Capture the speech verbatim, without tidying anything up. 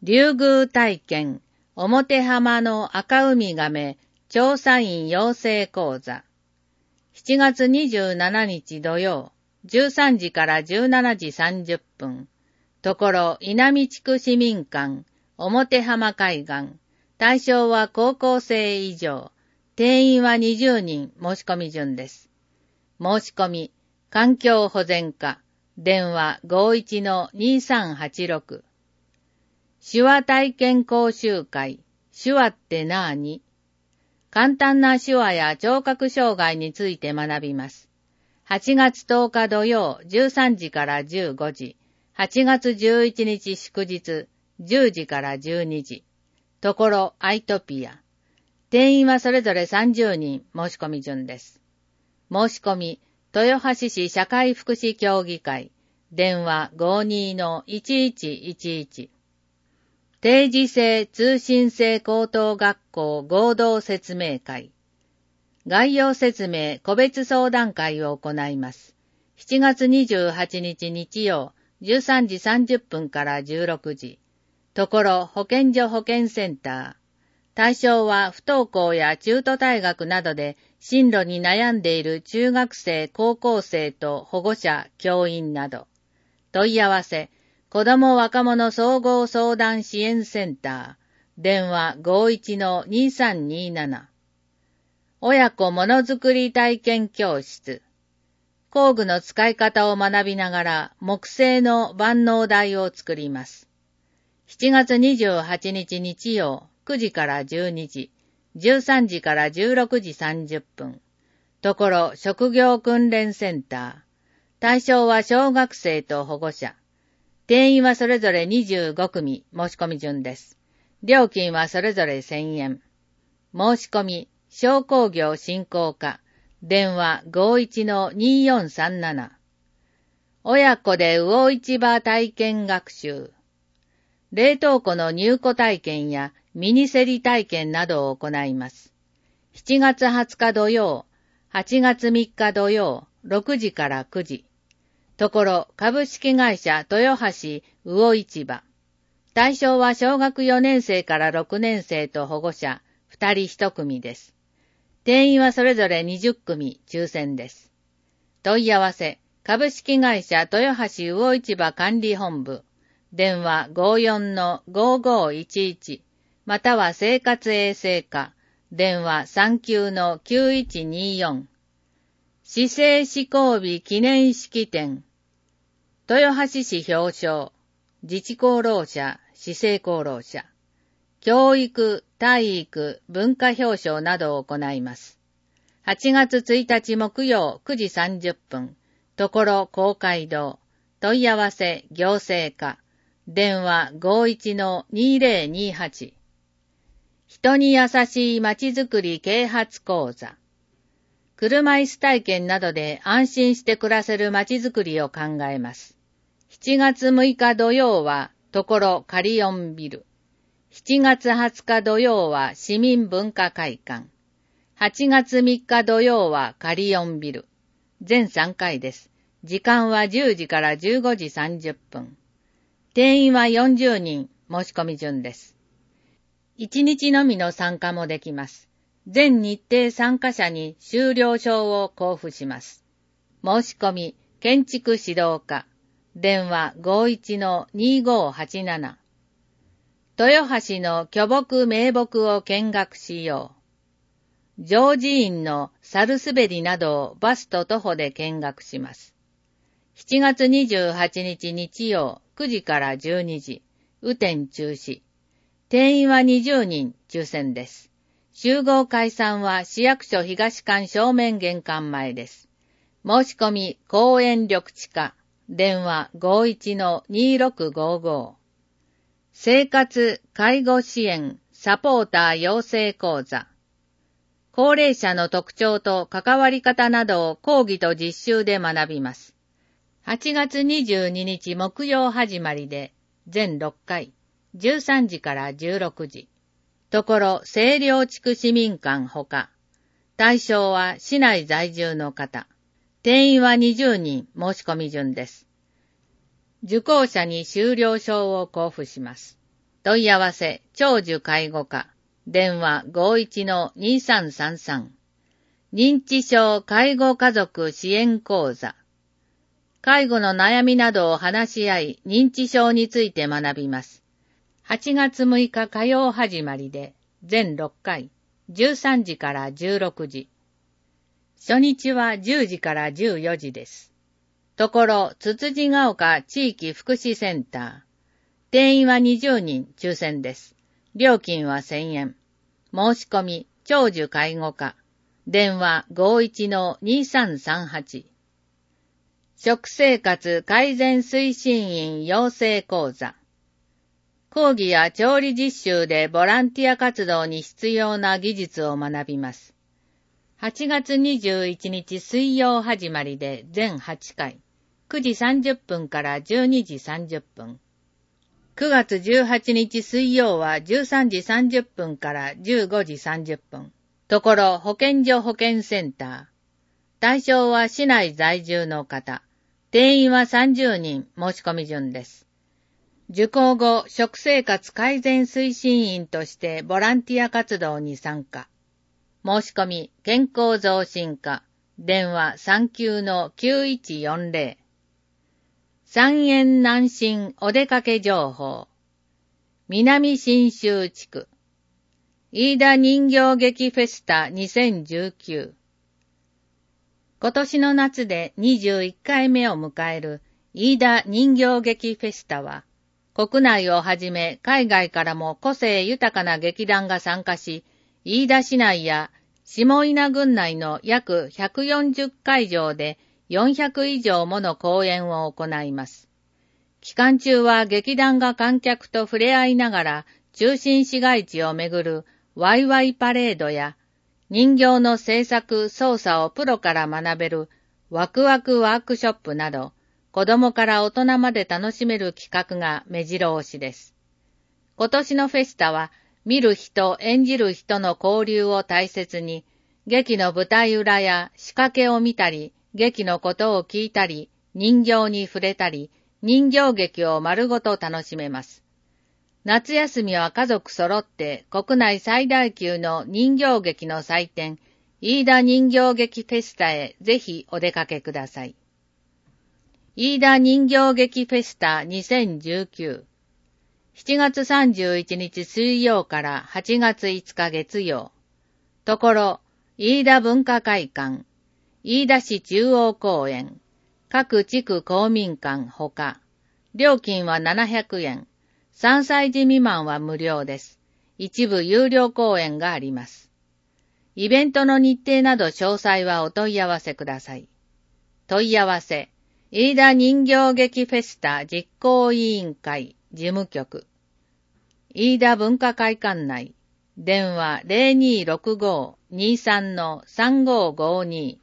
竜宮体験、表浜の赤ウミガメ、調査員養成講座。しちがつにじゅうしちにち土曜、じゅうさんじからじゅうしちじさんじゅっぷん。ところ稲見地区市民館、表浜海岸。対象は高校生以上。定員はにじゅうにん、申し込み順です。申し込み、環境保全課、電話 ごいちのにさんはちろく。手話体験講習会、手話ってなーに？簡単な手話や聴覚障害について学びます。はちがつとおか土曜じゅうさんじからじゅうごじ、はちがつじゅういちにち祝日じゅうじからじゅうにじ。ところアイトピア。定員はそれぞれさんじゅうにん、申し込み順です。申し込み、豊橋市社会福祉協議会、電話 ごーにのいちいちいちいち。定時制通信制高等学校合同説明会。概要説明個別相談会を行います。しちがつにじゅうはちにち日曜、じゅうさんじさんじゅっぷんからじゅうろくじ。ところ保健所保健センター。対象は不登校や中途退学などで進路に悩んでいる中学生、高校生と保護者、教員など。問い合わせ、子ども若者総合相談支援センター。電話 ごいちのにさんになな。親子ものづくり体験教室。工具の使い方を学びながら木製の万能台を作ります。しちがつにじゅうはちにち日曜くじからじゅうにじ、じゅうさんじからじゅうろくじさんじゅっぷん。ところ職業訓練センター。対象は小学生と保護者。定員はそれぞれにじゅうごくみ、申し込み順です。料金はそれぞれせんえん。申し込み、商工業振興課、電話 ごいちのによんさんなな。親子で魚市場体験学習。冷凍庫の入庫体験やミニ競り体験などを行います。しちがつはつか土曜、はちがつみっか土曜、ろくじからくじ。ところ株式会社豊橋魚市場。対象は小学よねんせいからろくねんせいと保護者ふたりいちくみです。定員はそれぞれにじゅっくみ、抽選です。問い合わせ、株式会社豊橋魚市場管理本部。電話 ごーよんのごーごーいちいち、または生活衛生課。電話 さんきゅうのきゅういちによん。市政施行日記念式典。豊橋市表彰。自治功労者、市政功労者。教育、体育、文化表彰などを行います。はちがつついたち木曜くじさんじゅっぷん。ところ公会堂。問い合わせ行政課。電話 ごいちのにぜろにはち。人に優しいまちづくり啓発講座。車椅子体験などで安心して暮らせるまちづくりを考えます。しちがつむいか土曜は、ところカリオンビル。しちがつはつか土曜は市民文化会館。はちがつみっか土曜はカリオンビル。全さんかいです。時間はじゅうじからじゅうごじさんじゅっぷん。定員はよんじゅうにん、申し込み順です。いちにちのみの参加もできます。全日程参加者に修了証を交付します。申し込み、建築指導課。電話 ごいちのにごーはちなな。豊橋の巨木名木を見学しよう。常寺院の猿滑りなどをバスと徒歩で見学します。しちがつにじゅうはちにち日曜くじからじゅうにじ。雨天中止。定員はにじゅうにん、抽選です。集合解散は市役所東館正面玄関前です。申し込み、公園緑地課。電話 ごいちのにろくごーごー。生活、介護支援、サポーター養成講座。高齢者の特徴と関わり方などを講義と実習で学びます。はちがつにじゅうににち木曜始まりで、全ろっかい、じゅうさんじからじゅうろくじ。ところ清涼地区市民館ほか。対象は市内在住の方。定員はにじゅうにん、申し込み順です。受講者に修了証を交付します。 問い合わせ、長寿介護課。電話 ごいちのにさんさんさん。認知症介護家族支援講座。介護の悩みなどを話し合い、認知症について学びます。はちがつむいか火曜始まりで、全ろっかい、じゅうさんじからじゅうろくじ。初日はじゅうじからじゅうよじです。ところ、つつじが丘地域福祉センター。定員はにじゅうにん抽選です。料金はせんえん。申し込み、長寿介護課。電話 ごいちのにさんさんはち。食生活改善推進員養成講座。講義や調理実習でボランティア活動に必要な技術を学びます。はちがつにじゅういちにち水曜始まりで全はちかい。くじさんじゅっぷんからじゅうにじさんじゅっぷん。くがつじゅうはちにち水曜はじゅうさんじさんじゅっぷんからじゅうごじさんじゅっぷん。ところ保健所保健センター。対象は市内在住の方。定員はさんじゅうにん申し込み順です。受講後、食生活改善推進員としてボランティア活動に参加。申し込み、健康増進課。電話 さんきゅうのきゅういちよんぜろ。三円南進お出かけ情報。南信州地区。飯田人形劇フェスタにせんじゅうきゅう。今年の夏でにじゅういっかいめを迎える飯田人形劇フェスタは、国内をはじめ海外からも個性豊かな劇団が参加し、飯田市内や下伊那郡内の約ひゃくよんじゅっかいじょうでよんひゃくいじょうもの公演を行います。期間中は劇団が観客と触れ合いながら中心市街地を巡るワイワイパレードや人形の製作操作をプロから学べるワクワクワークショップなど、子供から大人まで楽しめる企画が目白押しです。今年のフェスタは、見る人、演じる人の交流を大切に、劇の舞台裏や仕掛けを見たり、劇のことを聞いたり、人形に触れたり、人形劇を丸ごと楽しめます。夏休みは家族揃って国内最大級の人形劇の祭典、飯田人形劇フェスタへぜひお出かけください。飯田人形劇フェスタにせんじゅうきゅう。しちがつさんじゅういちにち水曜からはちがついつか月曜。ところ、飯田文化会館、飯田市中央公園、各地区公民館ほか、料金はななひゃくえん。さんさいじ未満は無料です。一部有料公演があります。イベントの日程など詳細はお問い合わせください。問い合わせ、飯田人形劇フェスタ実行委員会事務局。飯田文化会館内。電話 ゼロにーろくごーにーさんのさんごーごーにー。